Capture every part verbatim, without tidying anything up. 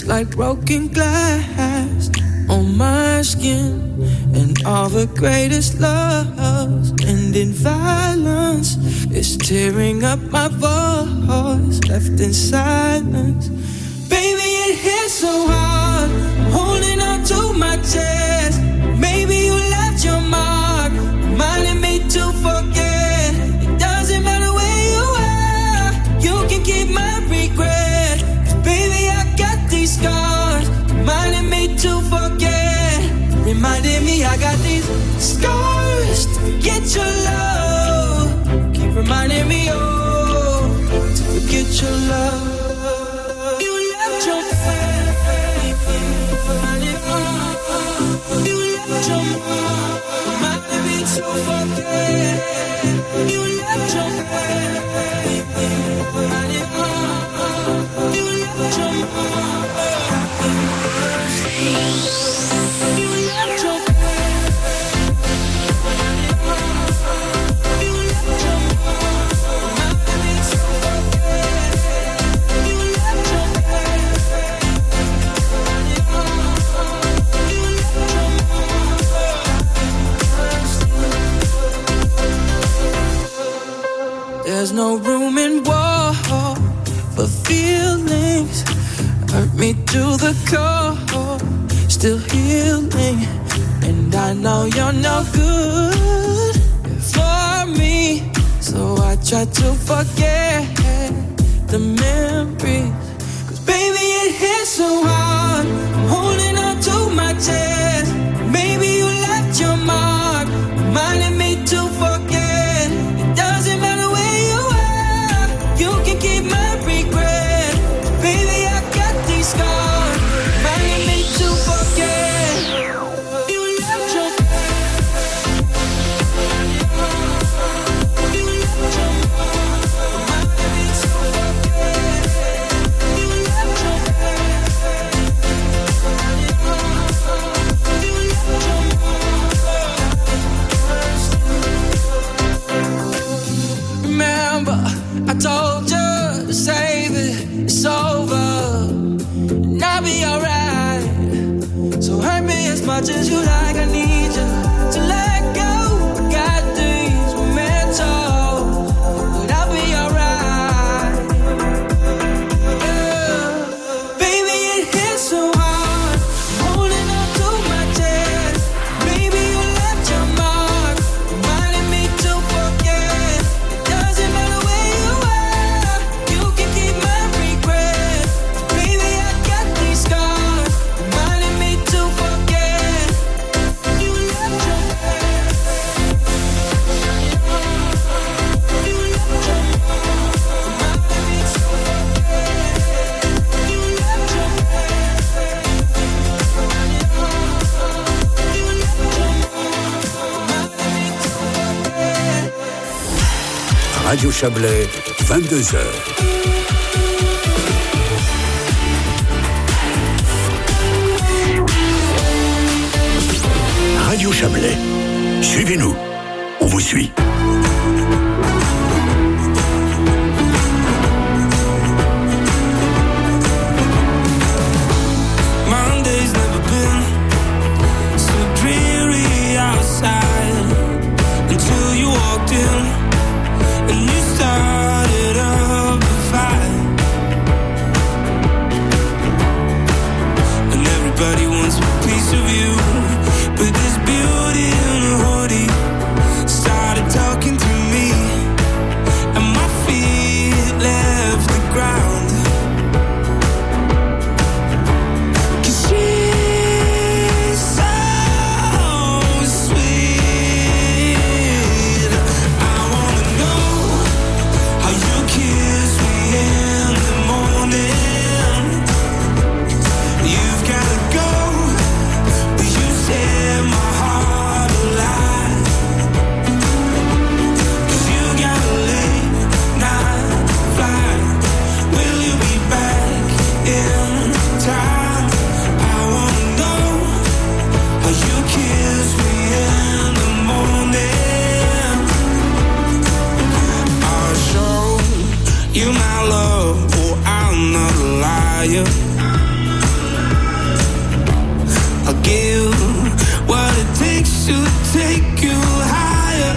like broken glass on my skin. And all the greatest loves end in violence. It's tearing up my voice, left in silence. Baby, it hits so hard, I'm holding on to my chest. Maybe you left your mark, reminding me to forget. It doesn't matter where you are, you can keep my regret. 'Cause baby, I got these scars, reminding me to forget. Reminding me I got these scars to forget your love. Keep reminding me, oh, to forget your love. You left your baby, you left your mom, reminding me to forget. You left your baby, you left your mom. There's no room in war for feelings. Hurt me to the core, still healing. And I know you're no good for me, so I try to forget the memories. 'Cause baby, it hits so hard, I'm holding on to my chest. Maybe you left your mark, reminding me to forget. It doesn't matter where you are, you can keep my regret. Baby, I got these scars, reminding me to forget. You left your you left your mark, reminding me to forget. You left your remember, I told you to save it, it's over, and I'll be alright. So hurt me as much as you like, I need you to let go. I got things we're meant to, but I'll be alright. Yeah. Baby, it hits so hard, I'm holding on to my chest. Maybe you left your mark, reminding me to forget. It doesn't matter where you are, you can keep my regret. Baby, I got these scars, reminding me to forget. You left your you left your reminding me to forget. You left your you left your reminding me to forget. Radio Chablais, vingt-deux heures. Radio Chablais, suivez-nous, on vous suit. Monday's never been so dreary outside until you walked in and you started up a fight. And everybody wants a piece of you, but this beauty in a hoodie started talking to me, and my feet left the ground. 'Cause she's so sweet. I wanna know how you kiss me in the morning. You've gotta go give what it takes to take you higher.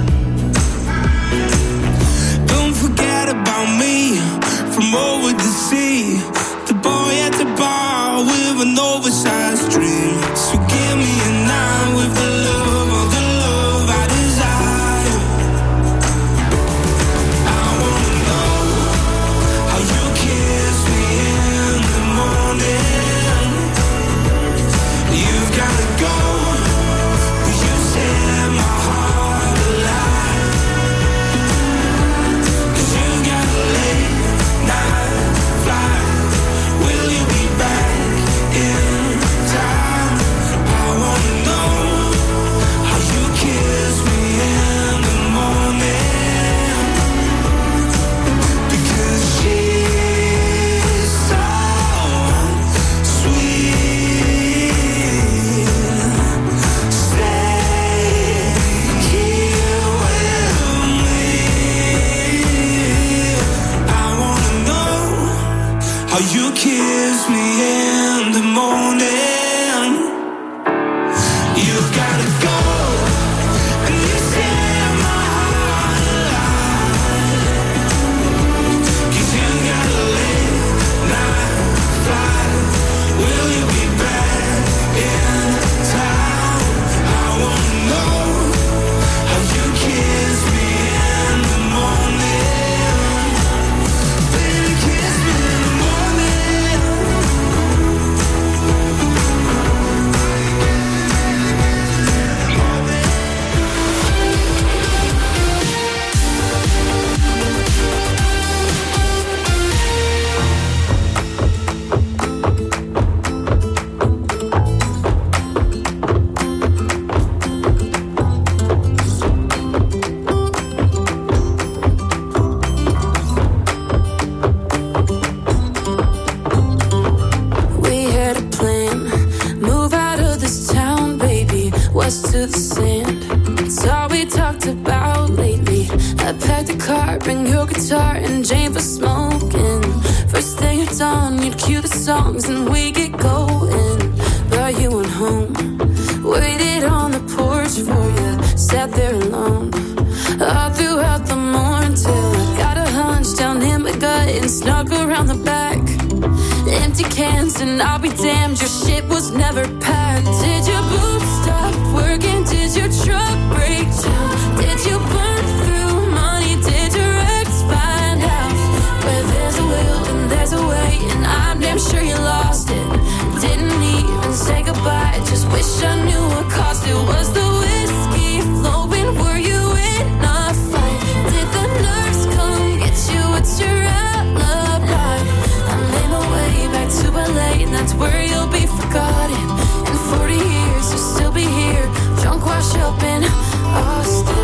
Don't forget about me from over the sea, the boy at the bar with an oversized dream. So give me a night with the love of the love I desire. I wanna know how you kiss me in the morning. You've gotta go, but you set my heart alive. 'Cause you got a late night flight. Will you be back in time? I wanna know how you kiss me in the morning. Because she's so sweet. Stay here with me. I wanna know how you kiss me in the morning. You've gotta go, and you set my heart alive. 'Cause you got a late night flight. Will you be back in time? I wanna know how you kiss me in the morning. Baby, kiss me in the morning. We had a plan, move out of this town, baby, west to the sand. It's all we talked about lately. I packed the car, bring your guitar and Jane for smoking. First thing at dawn, you'd cue the songs and we get going. Brought you on home, waited on the porch for you, sat there alone all throughout the morning till I got a hunch down in my gut and snuck around the back. Empty cans and I'll be damned, your shit was never packed. Did your boots stop working? Did your truck break down? Did you burn through money? Did your ex find out? Where there's a will and there's a way, and I'm damn sure you lost it. Didn't even say goodbye, just wish I knew what cost it. Was the whiskey flowing? Were you in a fight? Did the nurse come get you? What's your alibi? I made my way back to L A, and that's where you'll be forgotten. In forty years, you'll still be here, drunk, wash up in Austin.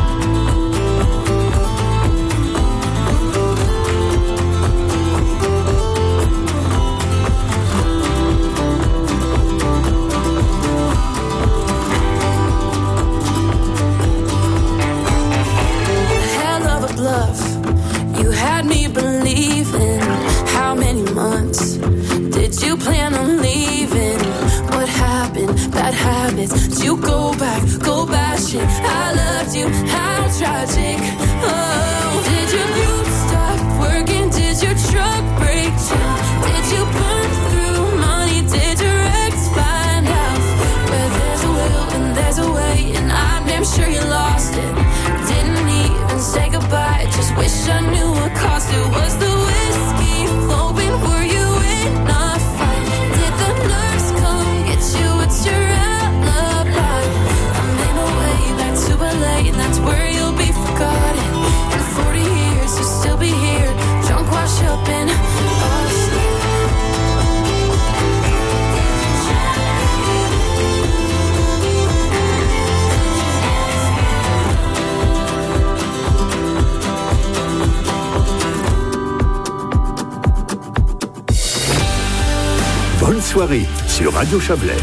Hell of a bluff, you had me believing. How many months did you plan on leaving? What happened? Bad habits. Did you go back, go bashing? I loved you, how tragic. Oh, did your boots stop working? Did your truck break down? Did you burn through money? Did your ex find out? Where there's a will and there's a way, and I'm damn sure you lost it. Didn't even say goodbye, just wish I knew what cost it. Was the whiskey flowing? Were you in a fight? Did the nurse come get you? What's your alibi? I made my way back to L A, and that's where you'll be forgotten. In forty years, you'll still be here, drunk, wash up in Austin. Bonne soirée sur Radio Chablais.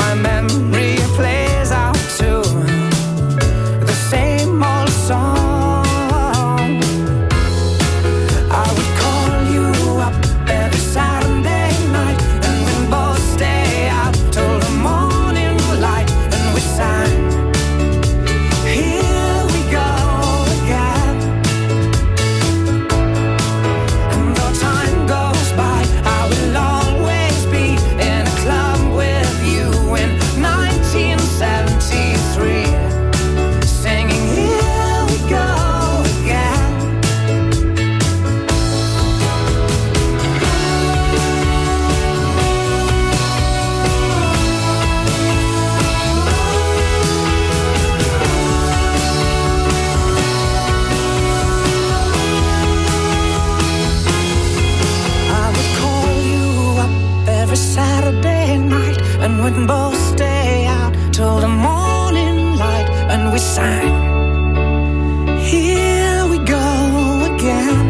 my memory plays out to the same old song. I would call you up every Saturday night, and we'd both stay out till the morning light, and we sang, here we go again. And though time goes by, I will always be in a club with you in nineteen seventy-three, singing here we go again. I would call you up every Saturday night, and we'd both stay out till the morning light, and we sang, here we go again.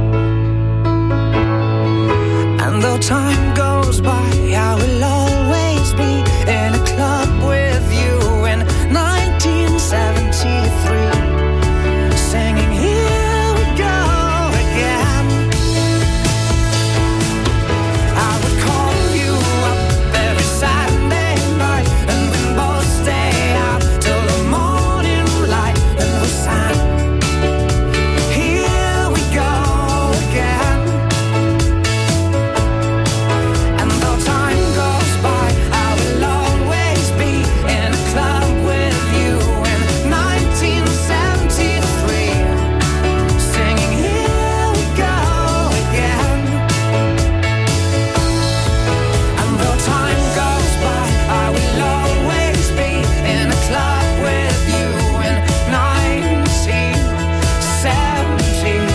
And though time goes by, I will always be in a club with you in nineteen seventy-three, singing here we go again. I would call you up every Saturday night, and we'd both stay out till the morning light, and we sang, here we go again. And though time goes by, I will always be in a club with you in nineteen seventy-three, singing here we go again. And though time goes by, I will always be in a club with you in nineteen seventy-three.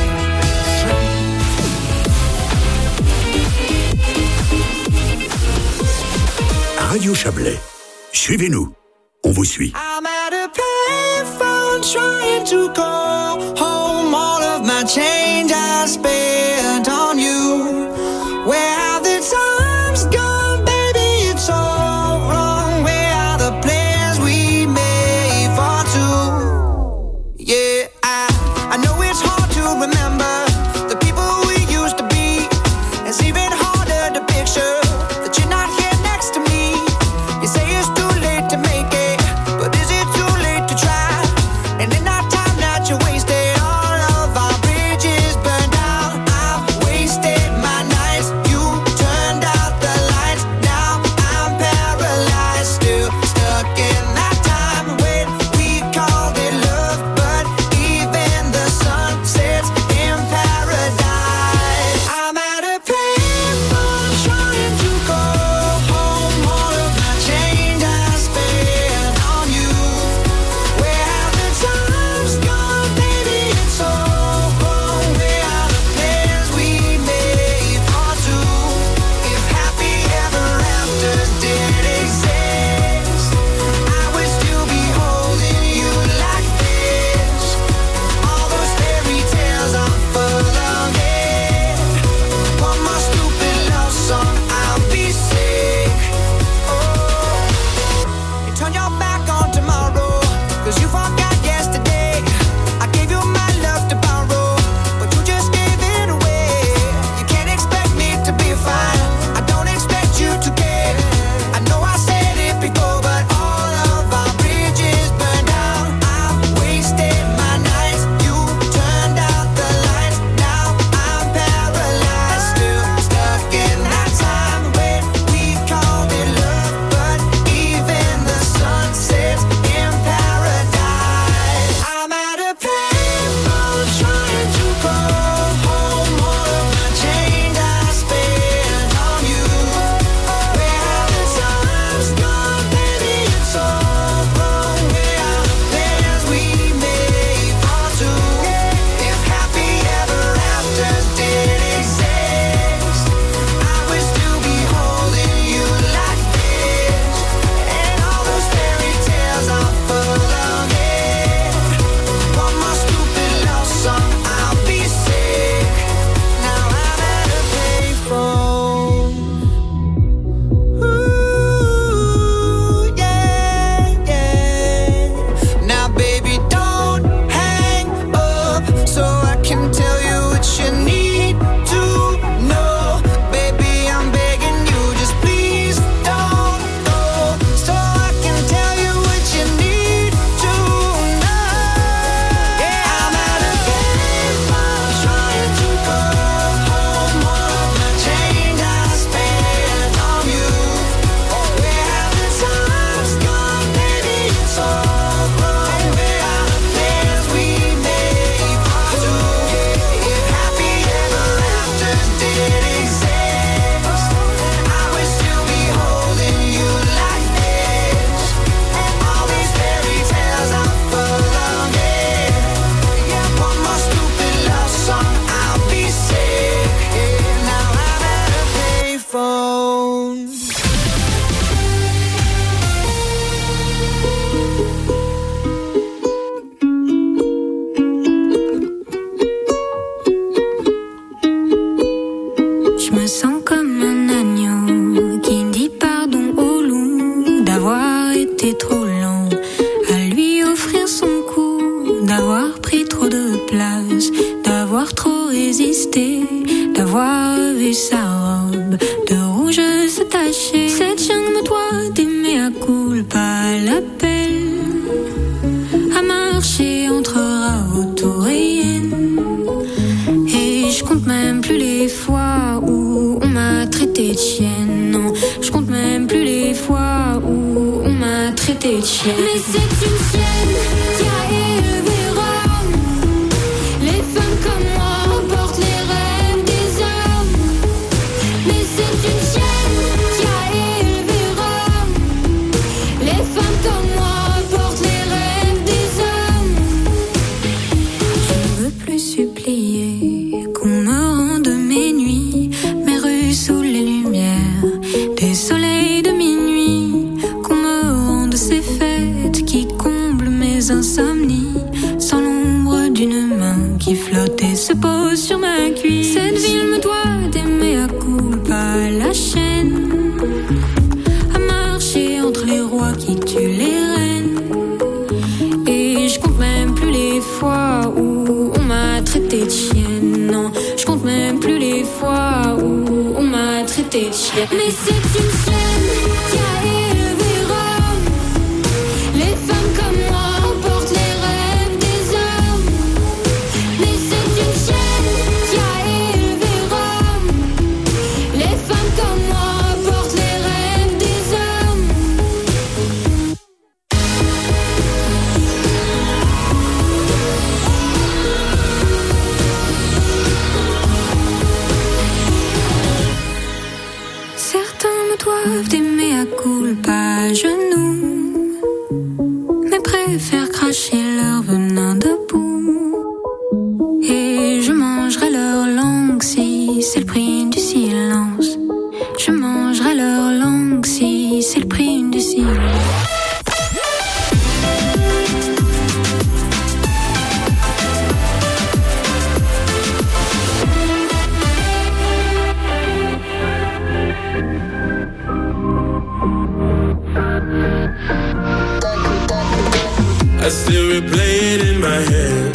Radio Chablais. Suivez-nous. On vous suit. I'm at a payphone trying to call home. All of my change I spent on you. Where have the times gone, baby? It's all wrong. Where are the plans we made for two? Yeah, I, I know it's hard to remember the people we used to be. It's even harder to picture that you're not here next to me. You say it's too late to make it, but is it too late to try? And in that time that you wasted, all of our bridges burned down. I été trop lent à lui offrir son cou, d'avoir pris trop de place, d'avoir trop résisté, d'avoir vu sa robe de rouge se tacher. Cette jungle toi d'aimer à culpa l'appelle à marcher entre Raoult et Yen. Et je compte même plus les fois où on m'a traité de chienne. Non, je compte même plus les fois où on m'a traité de chienne. Mais c'est une chienne qui a élevé Rome. Les femmes comme moi portent les rêves des hommes. Mais c'est une chienne qui a élevé Rome. Les femmes comme moi portent les rêves des hommes. Je ne veux plus supplier qu'on me rende mes nuits, mes rues sous les lumières des soleils de minuit, qu'on me rende ces fêtes qui comblent mes insomnies, sans l'ombre d'une main qui flotte et se pose sur ma cuisse. Cette ville me doit d'aimer à culpa la chaîne, à marcher entre les rois qui tuent les reines. Et je compte même plus les fois où on m'a traité de chienne. Non, je compte même plus les fois où on m'a traité de chienne. Mais c'est une chienne qui a élevé Rome. Les femmes comme moi portent les rêves des hommes. Mais c'est une chienne qui a élevé Rome. Les femmes comme moi portent les rêves des hommes. Certains me doivent d'aimer à culpa à genoux, mais préfèrent cracher leur venin debout. Et je mangerai leur langue si c'est le prix du silence. Je mangerai leur langue si c'est le prix du silence. I still replay it in my head.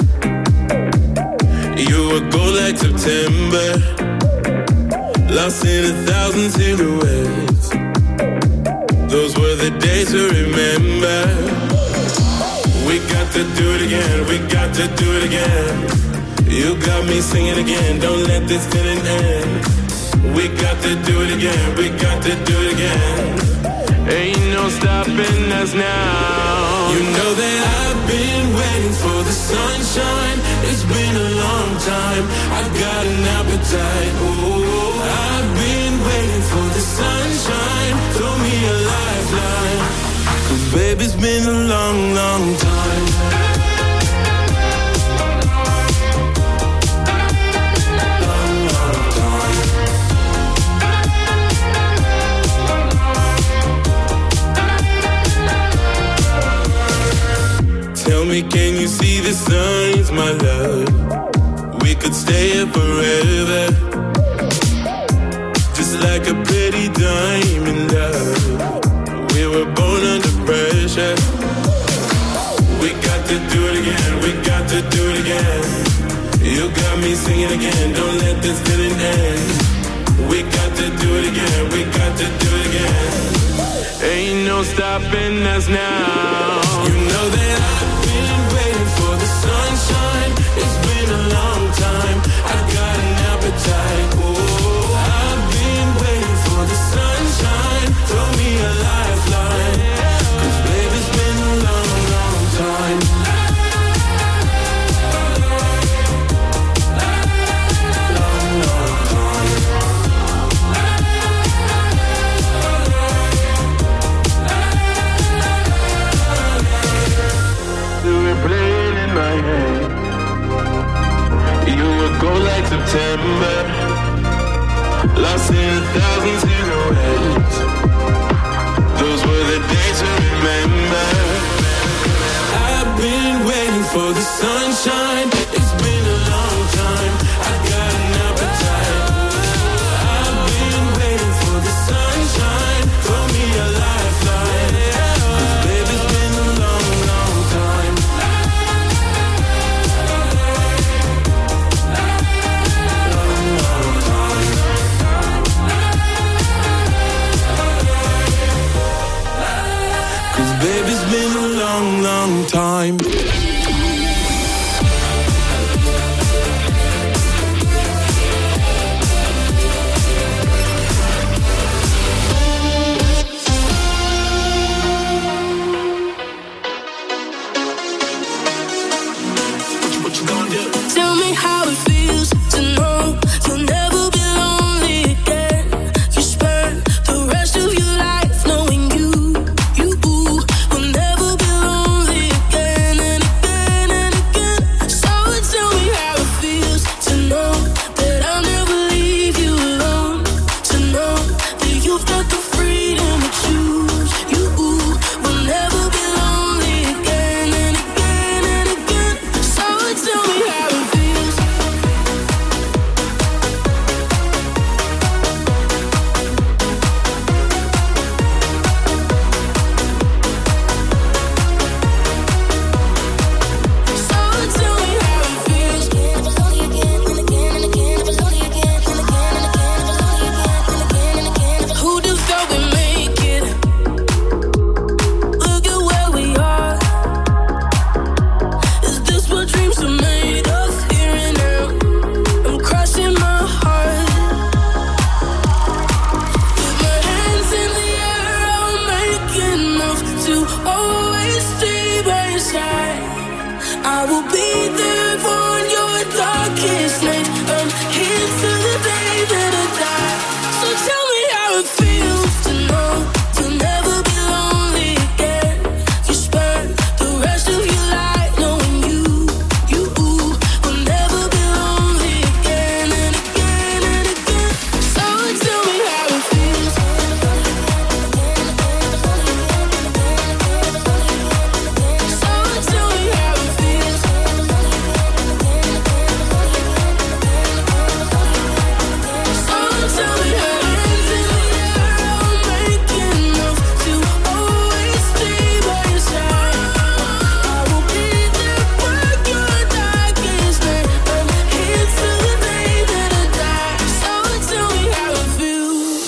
You were gold like September, lost in a thousand silhouettes. Those were the days to remember. We got to do it again, we got to do it again. You got me singing again, don't let this feeling end. We got to do it again, we got to do it again. Ain't no stopping us now. You know that I've been waiting for the sunshine. It's been a long time. I've got an appetite. Oh, I've been waiting for the sunshine. Throw me a lifeline. 'Cause baby, it's been a long, long time. Tell me, can you see the signs, my love? We could stay here forever, just like a pretty diamond, love. We were born under pressure. We got to do it again, we got to do it again. You got me singing again, don't let this feeling end. We got to do it again, we got to do it again. Ain't no stopping us now. You know that I've been waiting for the sunshine. It's been a long time. I've got an appetite. Oh, I've been waiting for the sunshine. Throw me a lifeline. 'Cause baby, it's been a long, long time. Long, long time. To replay it in my head. Baby, it's been a long, long time. Tell me how it feels to know you'll never be lonely again. You spend the rest of your life knowing you, you will never be lonely again and again and again. So tell me how it feels to know that I'll never leave you alone. To know that you've got the freedom to choose. You will never be lonely again and again and again. So tell me how it feels. So tell me how it feels. Never lonely again and again and again. Never lonely again and again and again. Never lonely again and again and again. Who'd have thought we'd make it? Look at where we are. Is this what dreams are made of? Here and now, I'm crossing my heart. With my hands in the air, I'll make enough to always stay by your side. I will be there for your darkest night. I'm here till the day that I die. So tell me how it feels to know you'll never be lonely again. You spend the rest of your life knowing you, you will never be lonely again and again and again. So tell me how it feels. So tell me how it feels. So tell me how hands in the air, I'll make enough to always stay by your side. I will be there for your darkest night. I'm here till the day that I die. So tell me how it feels.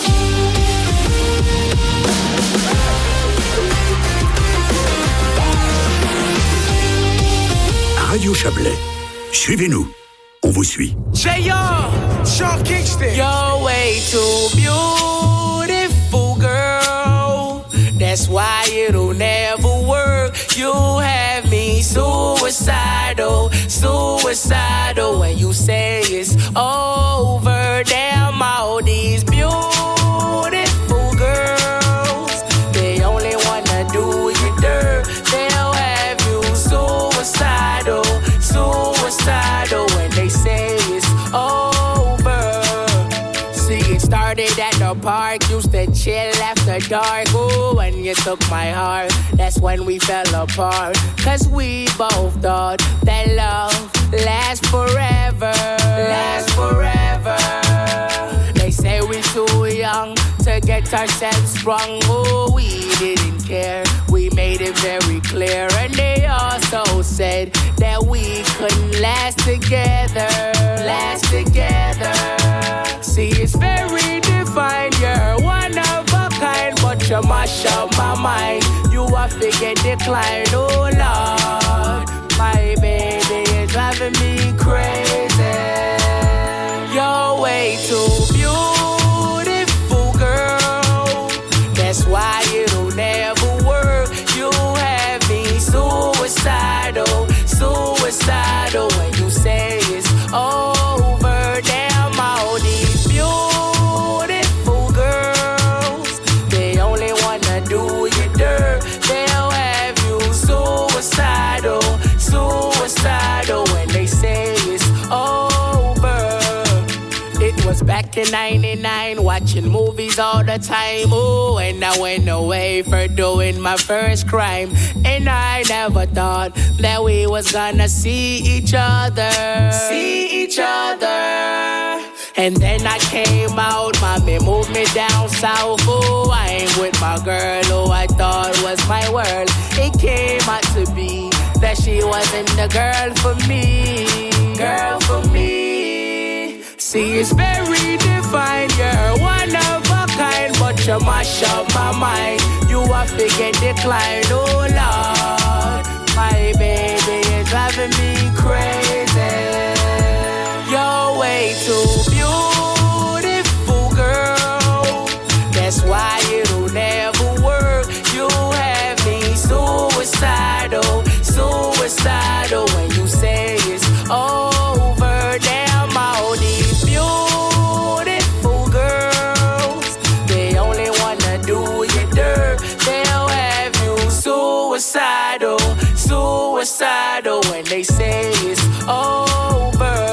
Radio Chablais. Suivez-nous. On vous suit. J R, Sean Kingston. You're way too beautiful, girl. That's why it'll never work. You have me suicidal, suicidal. When you say it's over, damn all these beautiful girls. They only wanna do you dirt. They'll have you suicidal, suicidal. When they say it's over. See, it started at the park, used to chill after dark. Ooh, when you took my heart, that's when we fell apart. Cause we both thought that love lasts forever, lasts forever. They say we're too young to get ourselves sprung. Oh, we didn't care, we made it very clear. And they also said that we couldn't last together, last together. See, it's very defined, you're one of a kind, but you mash up my mind. You are figure decline, oh Lord. My baby is driving me crazy. You're way too beautiful, girl. That's why it'll never work. You have me suicidal, suicidal. When you say it's over, damn all these beautiful girls. They only wanna do you dirt. They'll have you suicidal, suicidal. When they say it's over. It was back in ninety-nine, watching movies all the time. Ooh, and I went away for doing my first crime. And I never thought that we was gonna see each other, see each other. And then I came out, mommy moved me down south. Oh, I ain't with my girl who I thought was my world. It came out to be that she wasn't the girl for me, girl for me. See, it's very defined, you're one of a kind, but you mash up my mind. You you have to get declined, oh Lord. My baby is driving me crazy. You're way too beautiful, girl. That's why it'll never work. You have me suicidal, suicidal when you say it's over. Damn, all these beautiful girls, they only wanna do you dirt. They'll have you suicidal, suicidal when they say it's over.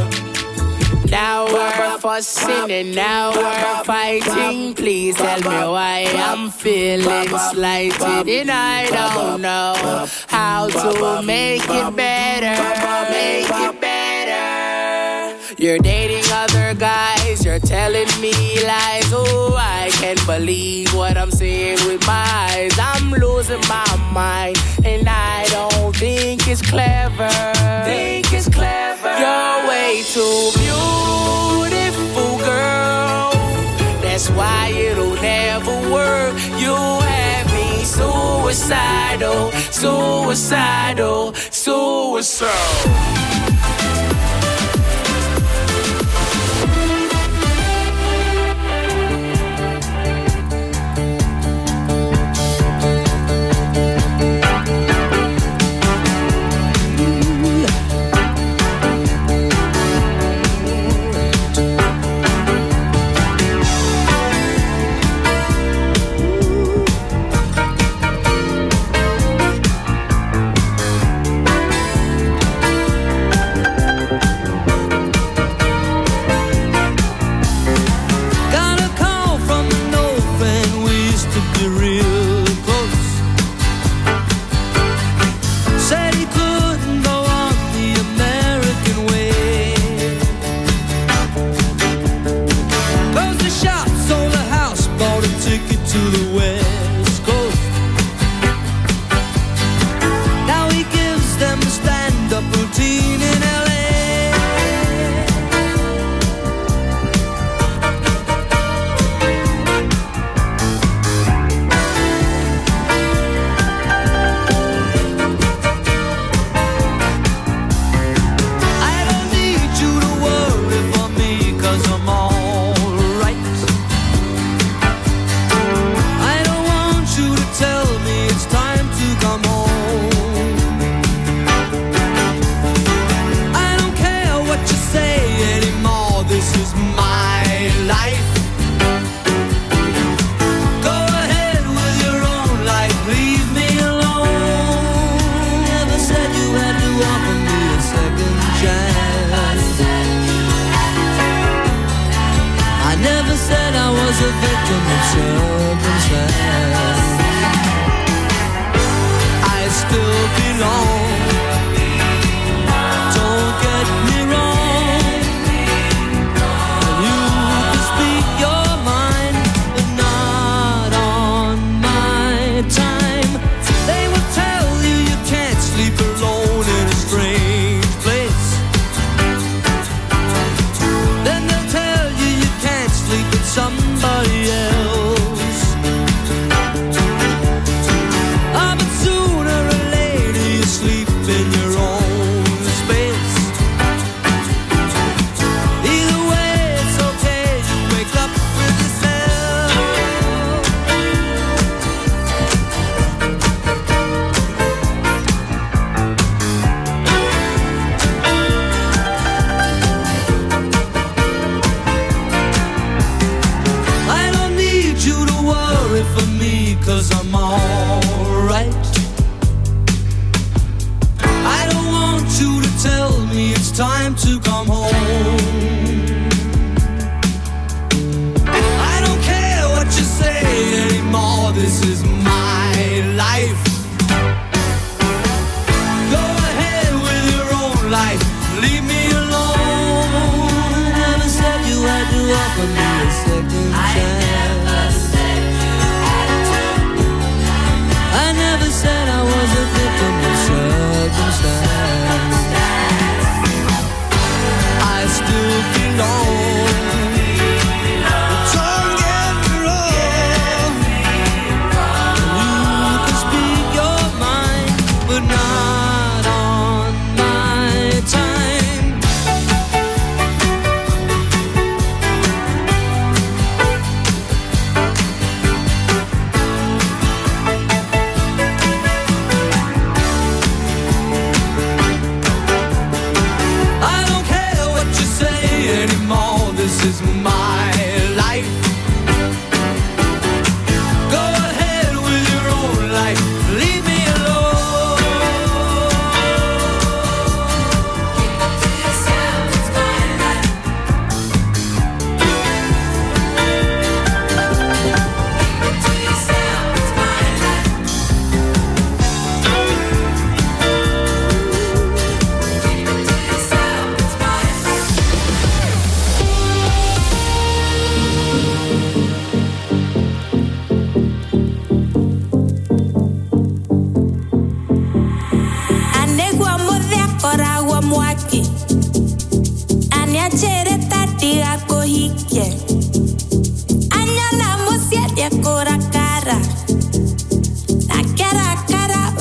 Now we're fussing and now we're fighting. Please tell me why I'm feeling slighted, and I don't know how to make it better, make it better. You're dating other guys, you're telling me lies. Oh, I can't believe what I'm seeing with my eyes. I'm losing my mind, and I don't think it's clever. Think it's clever. You're way too beautiful, girl. That's why it'll never work. You have me suicidal, suicidal, suicidal. Sooner or later you sleep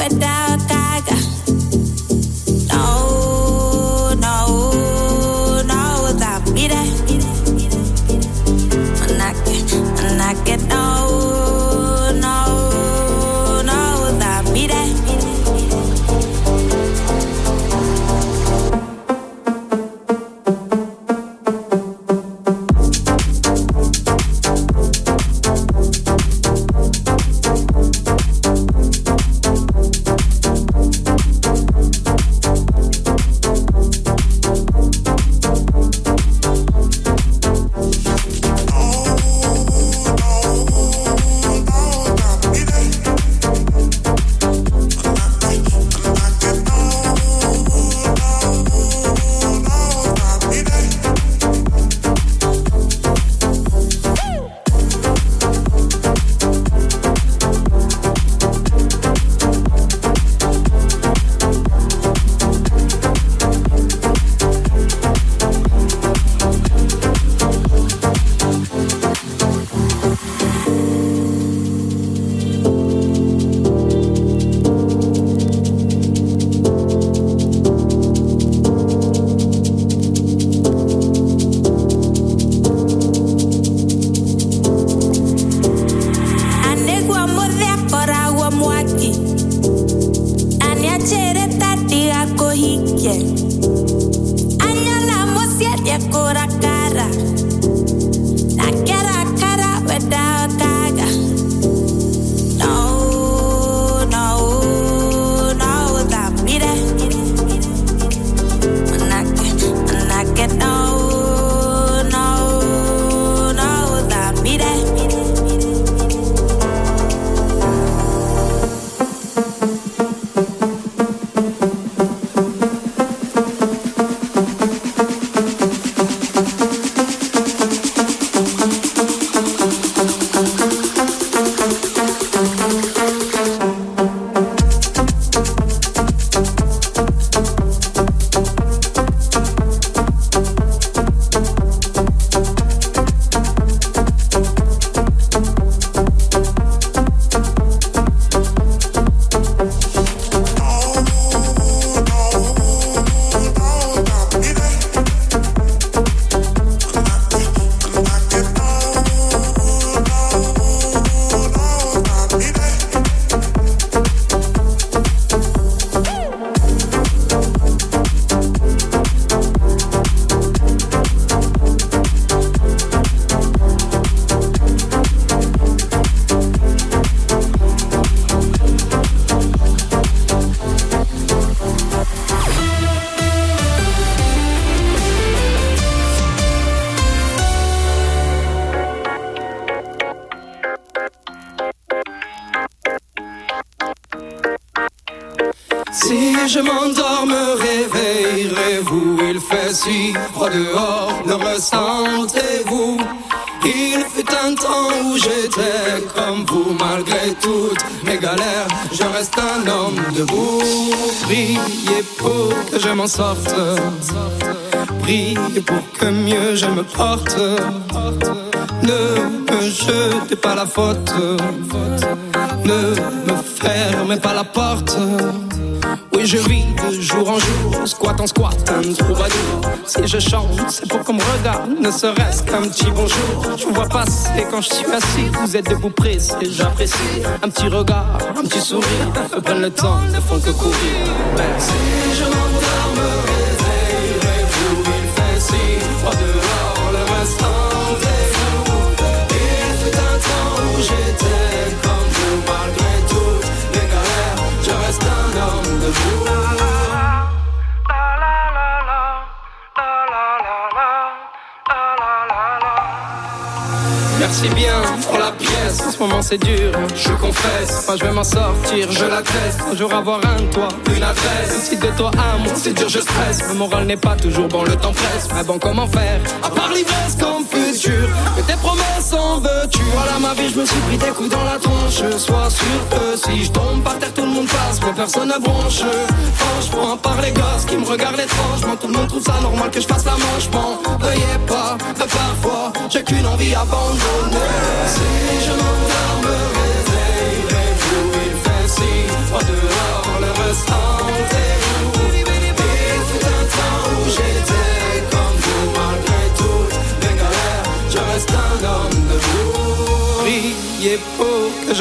without Gaga. No, no, no, without me there. When I get, when I get no, no, no, without me there. Si je m'endors, me réveillerez-vous? Il fait si froid dehors, le ressentez-vous? Il fut un temps où j'étais comme vous, malgré toutes mes galères, je reste un homme debout. Priez pour que je m'en sorte, priez pour que mieux je me porte. Ne me jetez pas la faute, ne me fermez pas la porte. Oui, je vis de jour en jour, squat en squat, un troubadour. Si je chante, c'est pour qu'on me regarde, ne serait-ce qu'un petit bonjour. Je vous vois passer quand je suis assis, vous êtes debout pressé, j'apprécie. Un petit regard, un petit sourire, me prennent le temps, ne font que courir. Merci. Si je m'endors, me réveillerez-vous? Il fait si froid dehors, le restant est vous. Il fut un temps où j'étais comme vous, malgré toutes mes galères, je reste un homme debout. Merci bien pour la pièce, en ce moment c'est dur, je confesse. Moi je vais m'en sortir, je l'atteste. Un jour avoir un toit, une adresse. Si de toi à moi c'est dur, je stresse. Le moral n'est pas toujours bon, le temps presse. Mais bon, comment faire, à part l'ivresse comme futur? Que tes promesses en veux-tu? Voilà ma vie, je me suis pris des coups dans la tronche. Sois sûr que si je tombe par terre, tout le monde passe, mais personne ne bronche. Franchement, par les gosses qui me regardent étrangement, tout le monde trouve ça normal que je fasse la manche. M'en veuillez pas, de parfois j'ai qu'une envie abandonnée. Si je m'endors, me réveillerez-vous? Il fait si froid dehors,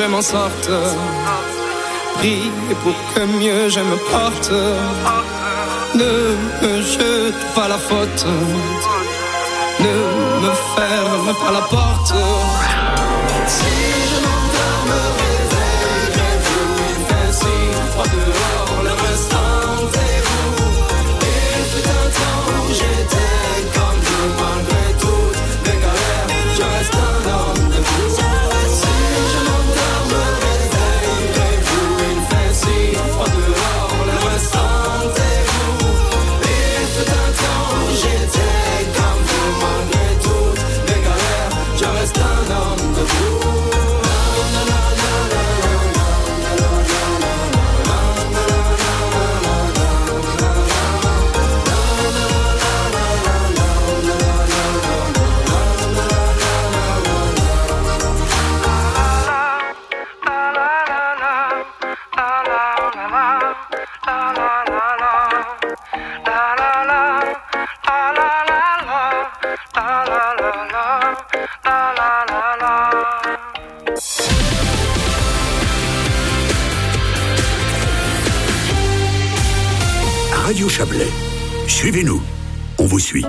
je m'en sorte. Prie pour que mieux je me porte. Ne me jete pas la faute. Ne me ferme pas la porte. Si je m'endors, me réveille, vous il fait si froid dehors, le reste rendez-vous. Il fut un temps où j'étais comme vous, malgré toutes mes galères, je reste un homme de vous. Si je m'endors, me réveille, vous il fait si froid dehors, le reste rendez-vous. Il fut un temps où j'étais comme vous, malgré toutes mes galères, je reste un homme de vous. Radio Chablais. Suivez-nous, on vous suit.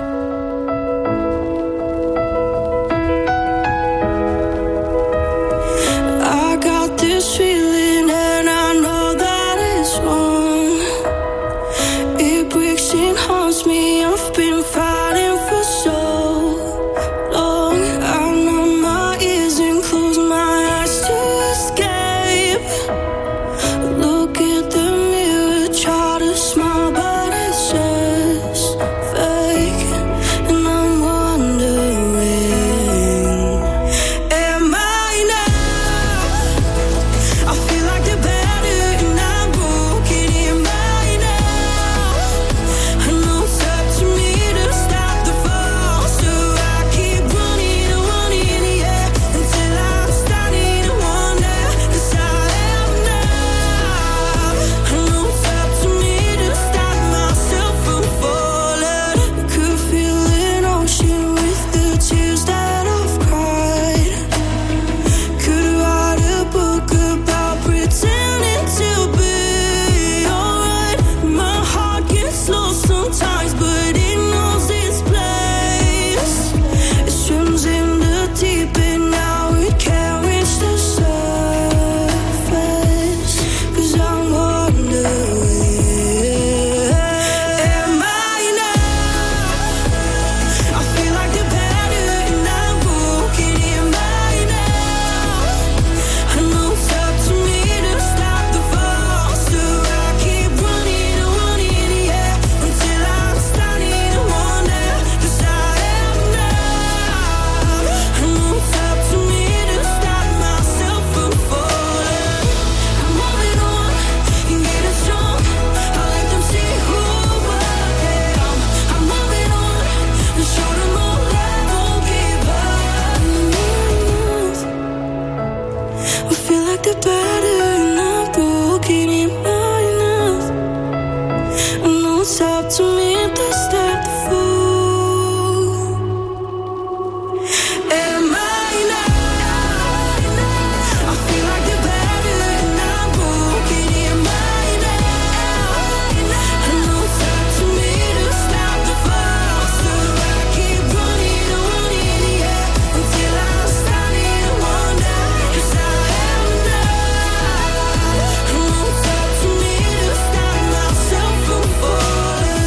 I got this feeling and I know that it's wrong. It breaks and haunts me. I've been fighting for so long. I numb my ears and close my eyes to escape. Look at the mirror, try to smile, but it's just fake. And I'm wondering, am I enough? I feel like the better and I'm broken. Am I enough? I know it's up to me to stop the fall, so I keep running and running, yeah, until I'm starting to wonder, 'cause I am enough. I know it's up to me to stop myself from falling. I could feel an ocean with the tears that I've cried. Could write a book about pretending to be alright. My heart gets lost sometimes, but it knows its place. It swims in the deep and now it can't reach the surface. 'Cause I'm wondering, am I enough? I feel like the better and I'm broken. Am I enough? I know it's up to me to stop the fall, so I keep running and running, yeah, until I'm starting to wonder, 'cause I am enough. I know it's up to me to stop myself from falling. I'm moving on and getting strong. I let them see who I am. I'm moving on and show them all I won't give up. I feel like the better and I'm broken. Am I enough? I know it's up to me to stop the fall. Am I enough? I feel like the better and I'm broken. Am I enough? I know it's up to me to stop the fall, so I keep running and running, yeah, until I'm starting to wonder, 'cause I am enough. I know it's up to me to stop myself from falling.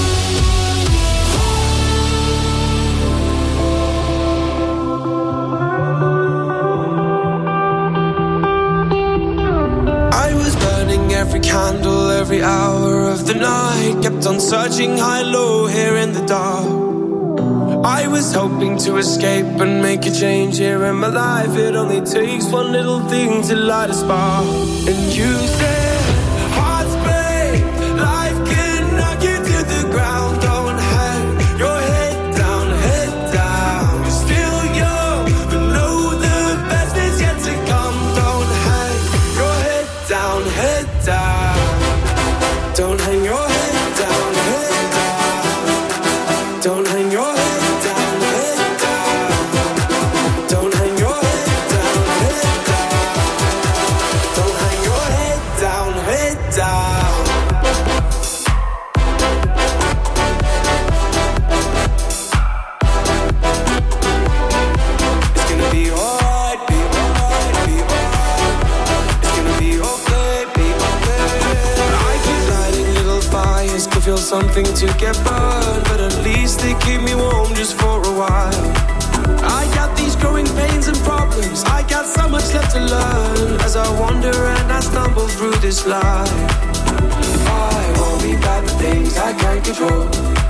I was burning every candle, every hour of the night. Kept on searching high, low, here in the dark. I was hoping to escape and make a change here in my life. It only takes one little thing to light a spark. And you said, hearts break, life can knock you to the ground. Don't hang your head down, head down. You're still young, but know the best is yet to come. Don't hang your head down, head down. Don't hang your head down, head down. Don't hang your head down, head down. Don't hang your head down, head down. down. It's gonna be alright, be alright, be alright. It's gonna be okay, be okay. I keep lighting little fires, could feel something to get burned, but at least they keep me warm just for a while. I got these growing pains and problems, I got so much left to learn as I wander and I stumble through this life. I worry about the things I can't control.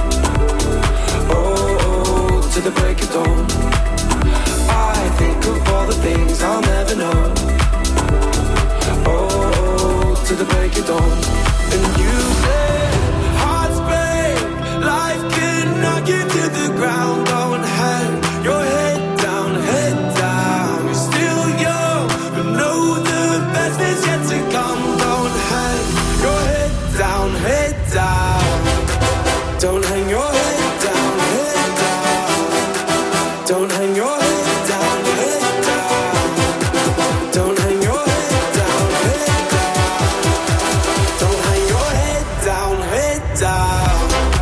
Oh, oh, to the break of dawn. I think of all the things I'll never know. Oh, oh, to the break of dawn. And you said, hearts break, life can knock you to the ground. Don't hang your head down, head down. You're still young, but know the best is yet to come. Don't hang your head down, head down. Don't hang your head down, head down. Don't hang your head down, head down. Don't hang your head down, head down. Don't hang your head down, head down.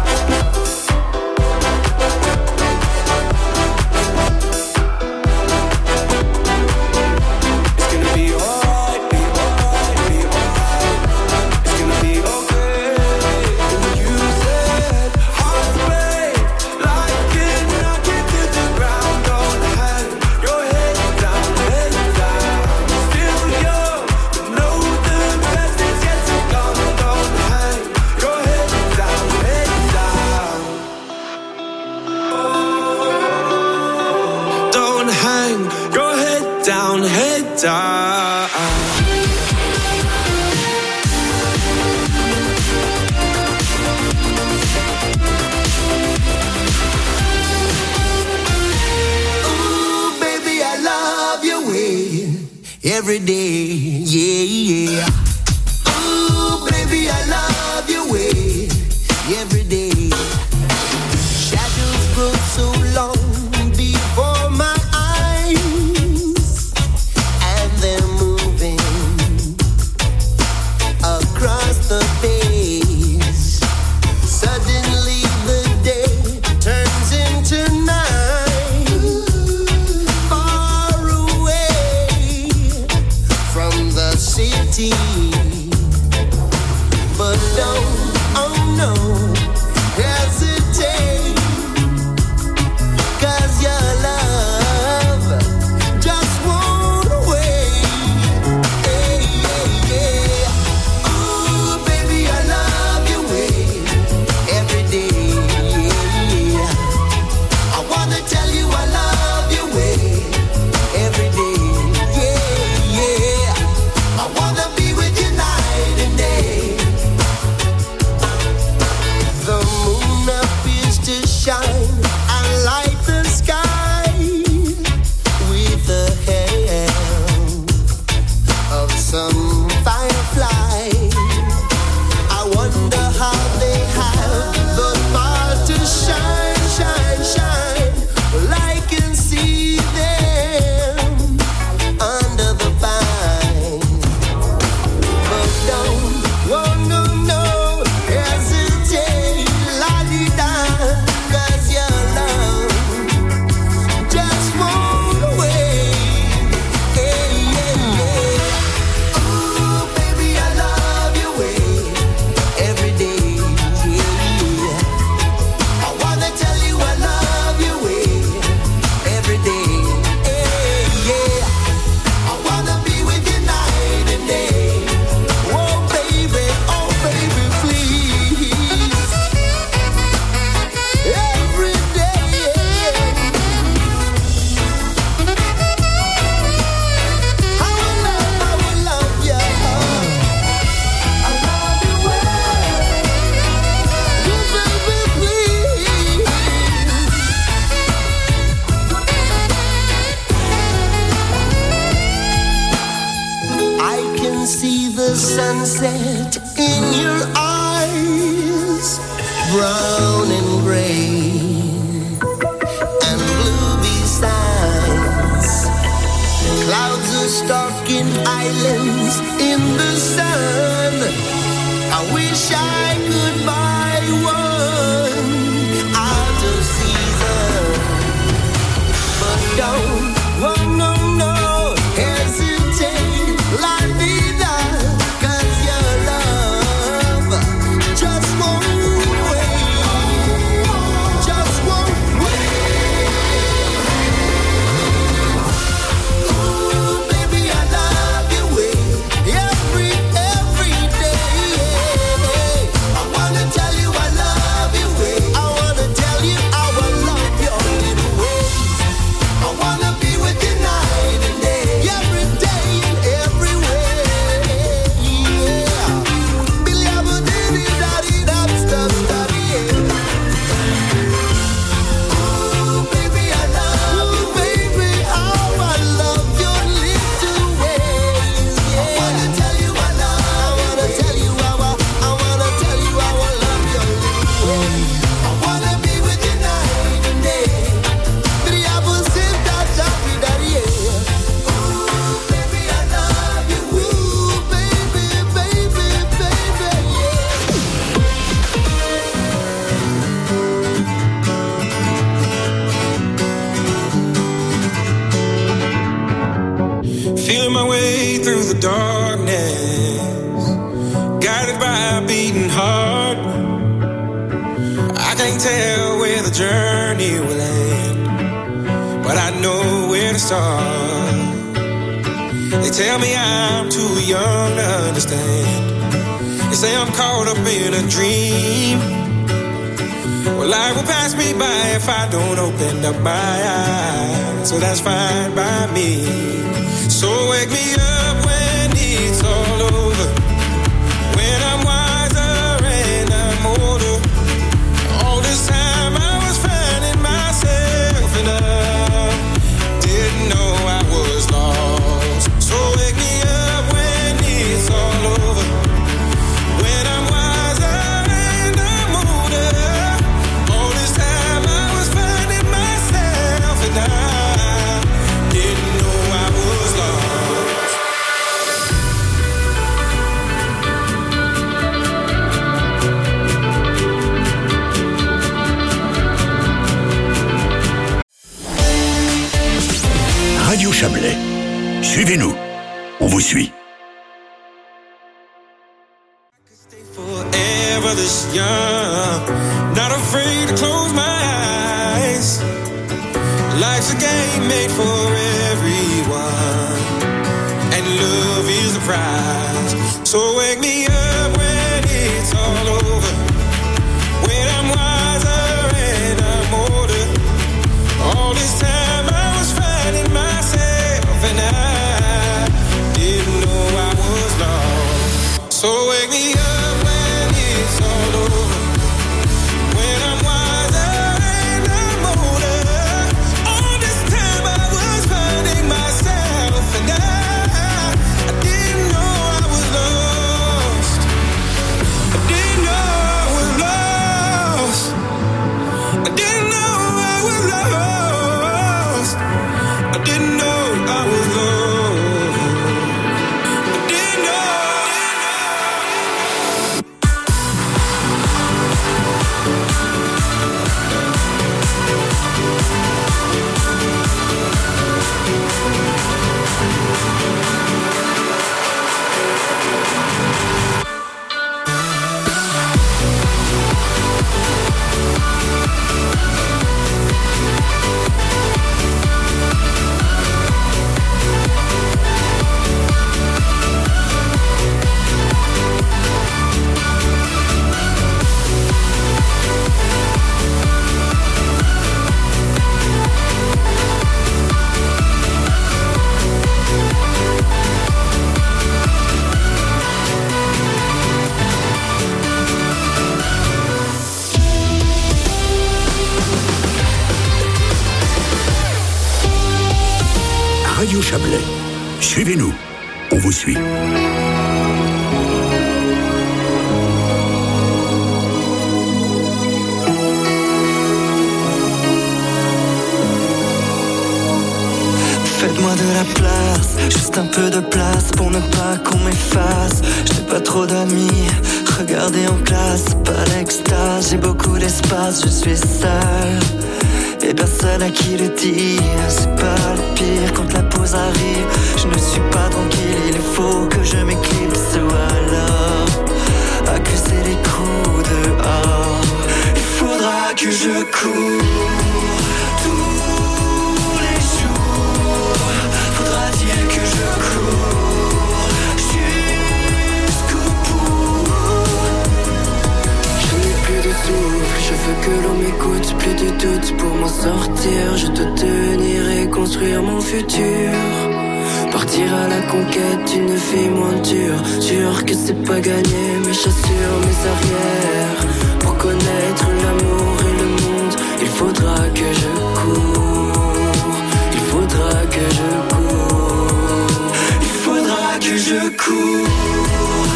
Down, head down. Ooh, baby, I love your way every day, yeah, yeah. Ooh, baby, I love your way every day. Shadows grow so long before my the face. Suddenly the day turns into night. Far away from the city, but don't, oh no, hesitate, 'cause your love just won't wait. Hey, hey, hey. sunset in your eyes, brown and gray and blue besides. Clouds are stalking islands in the sun. wish I could buy one out of season, but don't, oh no, no, hesitate, la vida, 'cause your love just won't wait, just won't wait. Ooh, baby, I love your way, every, every day. I wanna tell you I love your way, I wanna tell you how I love your little ways. I wanna be with you night and day, every day and every way. Yeah. Billy, I'm a diddy, daddy, dab, stop, daddy, yeah. Ooh, baby, I love you, baby, how I love your little ways. Yeah. I wanna tell you I love, I wanna tell you how I, I wanna tell you how I love your little ways. I wanna be with you night and day. Billy, I'm a sit down, daddy, daddy, yeah. Ooh, baby, I love you. Ooh, baby, baby, baby, yeah. Feeling my way through the darkness, guided by a beating heart. I can't tell where the journey will end, but I know where to start. They tell me I'm too young to understand. They say I'm caught up in a dream. Well, life will pass me by if I don't open up my eyes, so that's fine by me. So wake me up when it's all over, when I'm wiser and I'm older. All this time I was finding myself and I didn't know I was lost. So wake me up when it's all over, when I'm wiser and I'm older. All this time I was finding myself and I didn't know I was lost. Radio Chablais. Suivez-nous. On vous suit. Forever this young, not afraid to close my eyes. Life's a game made for everyone, and love is the prize. So wake me up when it's all over, when I'm wiser and I'm older. All this time I was finding myself and I didn't know I was lost. So wake me up when it's all over, when I'm wiser and I'm older. All this time I was finding myself and I, I didn't know I was lost. I didn't know I was lost. I didn't know I was lost. I didn't know I was lost. I didn't know. Radio Chablais. Suivez-nous. On vous suit. Faites-moi de la place, juste un peu de place pour ne pas qu'on m'efface. J'ai pas trop d'amis, Regarder en classe, c'est pas l'extase. J'ai beaucoup d'espace, je suis seul et personne à qui le dire. C'est pas le pire quand la pause arrive. Je ne suis pas tranquille, il faut que je m'éclipse ou alors accuser les coups dehors. Il faudra que je cours tous les jours. Faudra-t-il que je cours jusqu'au bout. Je n'ai plus de souffle, je veux que l'on m'écoute. Plus de doute pour m'en sortir. Je dois tenir et construire mon futur. Partir à la conquête d'une vie moins dure. Sûr que c'est pas gagné, mais j'assure mes arrières. Pour connaître l'amour et le monde, il faudra que je cours. Il faudra que je cours. Il faudra que je cours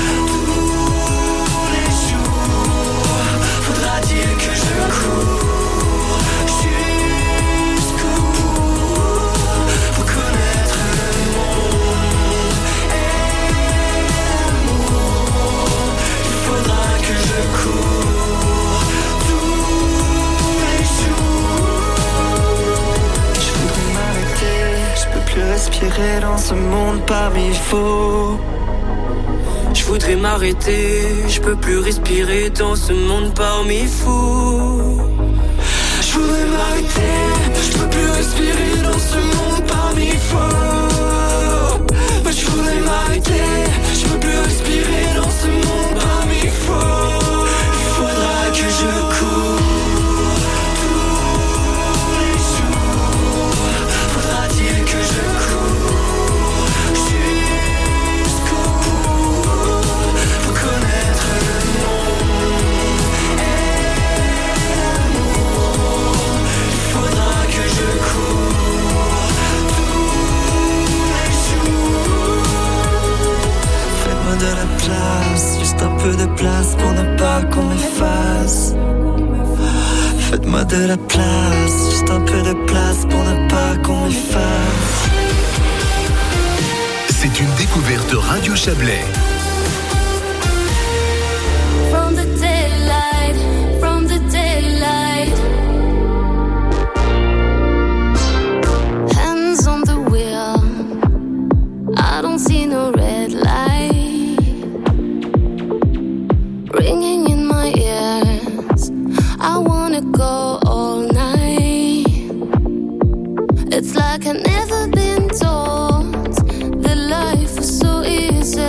tous les jours. Faudra-t-il que je cours jusqu'au bout pour connaître le monde et l'amour. Il faudra que je cours tous les jours. Je voudrais m'arrêter, je peux plus respirer dans ce monde parmi faux. Je voudrais m'arrêter, je peux plus respirer dans ce monde parmi fous. Je voudrais m'arrêter, je peux plus respirer dans ce monde parmi fous. Mais je voudrais m'arrêter, je peux plus respirer dans ce monde parmi fous. Il faudra que je cours tous les jours. Faudra-t-il que je cours jusqu'au bout pour connaître le monde et l'amour. Il faudra que je cours tous les jours. Faites-moi de la place, juste un peu de place pour ne pas qu'on m'efface. Faites-moi de la place, juste un peu de place pour ne pas qu'on m'efface. C'est une découverte Radio Chablais. From the daylight, from the daylight. Hands on the wheel, I don't see no red light ringing in my ears. I wanna go all night. It's like I've never been told that life was so easy.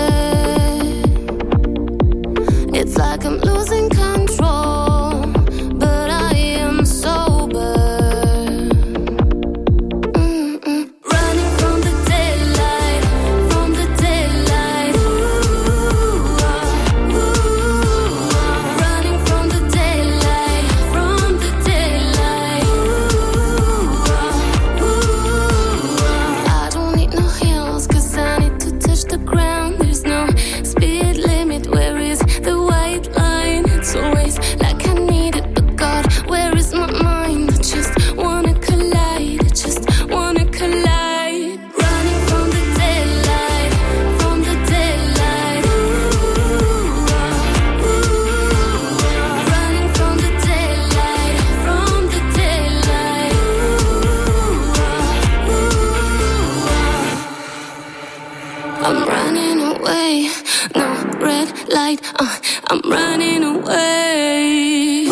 It's like I'm losing control, but I am sober. Mm-mm. Running from the daylight, from the daylight. Ooh, ah, ooh, ah. Running from the daylight, from the daylight. Ooh, ah, ooh, ah. I don't need no heels, 'cause I need to touch the ground. There's no speed limit, where is the white line? It's always like I need it, but God, where is my mind? I just wanna collide, I just wanna collide. Running from the daylight, from the daylight. Ooh, ah, ooh, ah. Running from the daylight, from the daylight. Ooh, ah, ooh, ah. I'm running away, no red light, uh, I'm running away.